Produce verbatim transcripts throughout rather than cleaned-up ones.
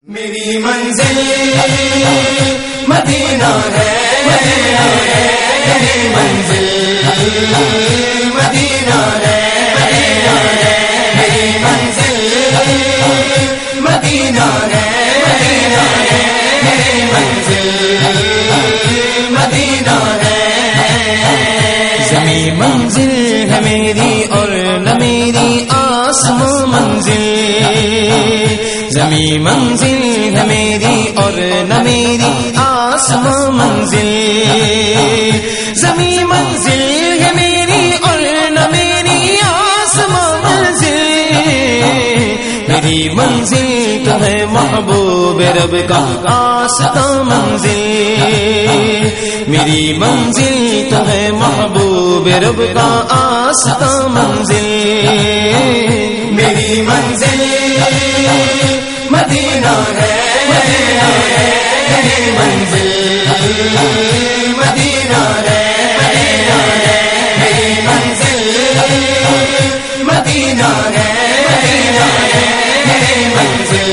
میری منزل مدینہ ہے، میری منزل مدینہ ہے، میری منزل مدینہ ہے، میری منزل مدینہ ہے۔ زمین منزل ہے میری اور نہ میری آسماں منزل، زمین منزل ہے میری اور نہ میری آسماں منزل، زمین منزل ہے میری اور نہ میری آسماں منزل، میری منزل تو ہے محبوب رب کا آستاں منزل، میری منزل تو ہے محبوب رب کا آستاں منزل، میری منزل مدینہ ہے، میری منزل مدینہ ہے، میری منزل مدینہ ہے، میری منزل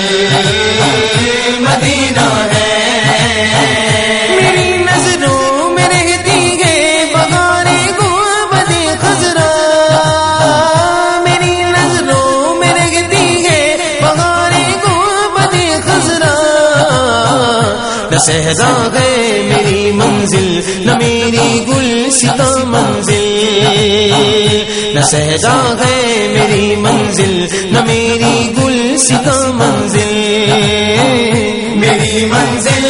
مدینہ ہے۔ میری نظروں میں رہتی ہے بہاریں گنبد خضرا، میری نظروں میں رہتی ہے بہاریں گنبد خضرا، نہ صحرا ہے میری منزل نہ میری گلستاں منزل، نہ صحرا ہے میری منزل نہ میری گلستاں منزل، میری منزل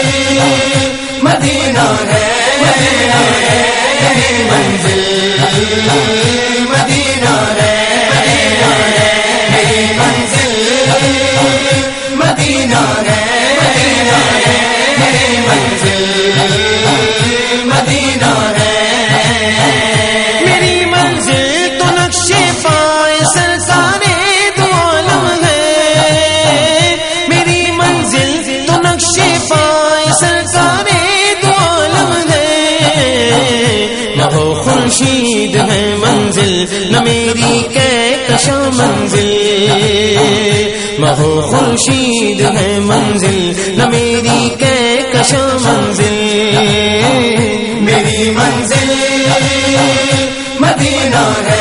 مدینہ ہے، میری منزل مدینہ ہے، میری منزل مدینہ ہے، میری منزل مدینہ ہے۔ میری منزل تو نقشے پائے سرکارے دو عالم ہے، میری منزل تو نقشے پائے سرکارے دو عالم ہے، نہ ہو خورشید ہے منزل نہ میری کہکشاں منزل، نہ ہو خورشید ہے منزل نہ میری کہکشاں منزل، میری منزل مدینہ ہے،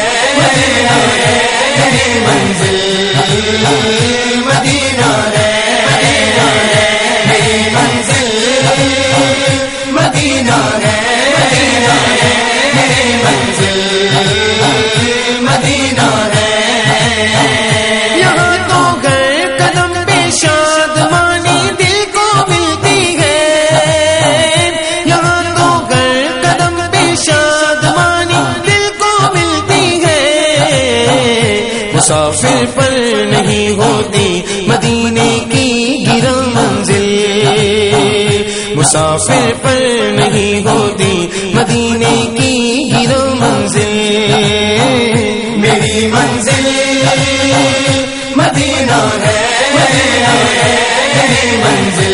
میری منزل مدینہ ہے، میری منزل مدینہ ہے، میری منزل مدینہ ہے۔ یہاں تو گھر قدم پہ شادمانی دل کو ملتی ہے، یہاں تو گھر قدم پہ شادمانی دل کو ملتی ہے، مسافر پر نہیں ہوتی مدینے کی گرا منزل، مسافر پر نہیں ہوتی مدینے کی گرا منزل، میری منزل مدینہ ہے، میری منزل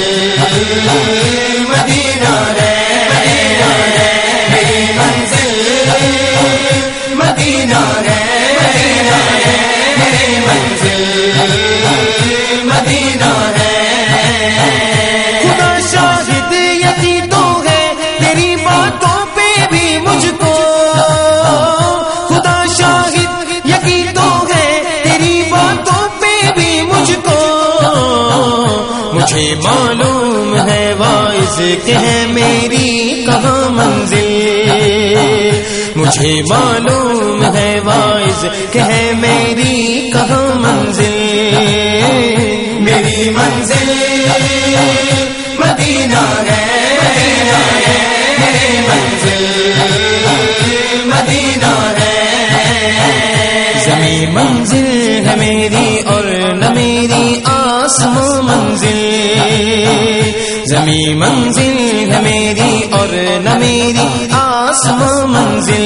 مدینہ ہے، میری منزل مدینہ ہے، میری منزل مدینہ ہے۔ خدا شاہد یقین تو ہے تیری باتوں پہ بھی مجھ کو، خدا شاہد یقین تو ہے تیری باتوں پہ بھی مجھ کو، مجھے معلوم ہے واعظ کہ ہے میری کہاں منزل، مجھے معلوم ہے واعظ کہ ہے میری کہاں منزل، میری منزل مدینہ ہے، میری منزل مدینہ ہے۔ زمین منزل ہے میری اور نہ میری آسماں منزل، زمین منزل ہے میری اور نہ میری آسماں منزل،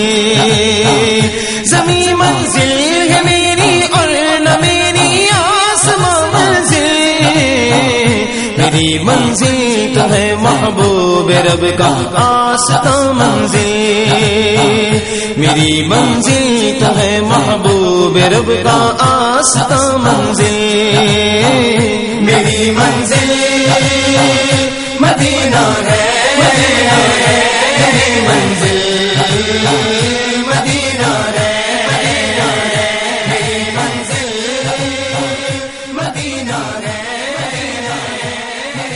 زمین منزل ہے میری اور نہ میری آسماں منزل، میری منزل تو ہے محبوب رب کا آستاں منزل، میری منزل تو ہے محبوب رب کا آستاں منزل، میری میری منزل مدینہ ہے، مدینہ ہے میری منزل